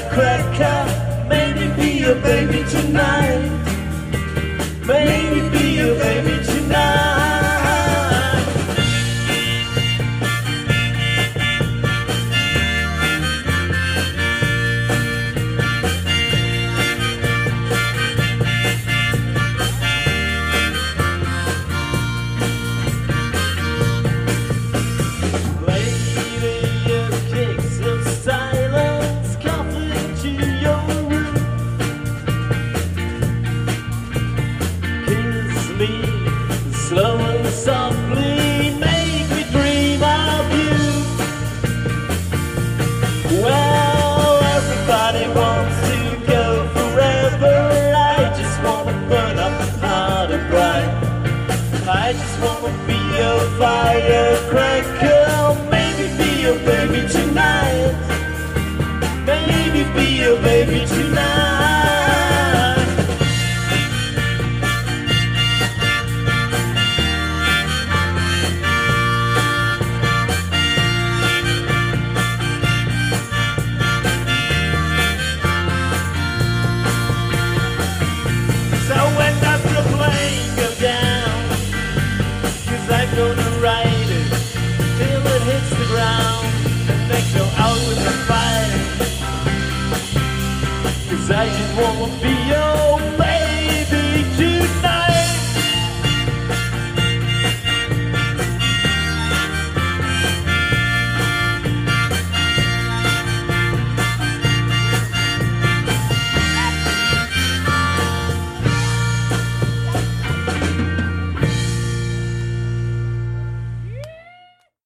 firecracker. Maybe be your baby tonight. Maybe be your baby tonight. Slow and softly make me dream of you. Well, everybody wants to go forever. I just wanna burn up hot and bright. I just wanna be a firecracker. Maybe be your baby tonight. Maybe be your baby tonight. I'm gonna ride it till it hits the ground and then go out with a fight. 'Cause I just wanna be your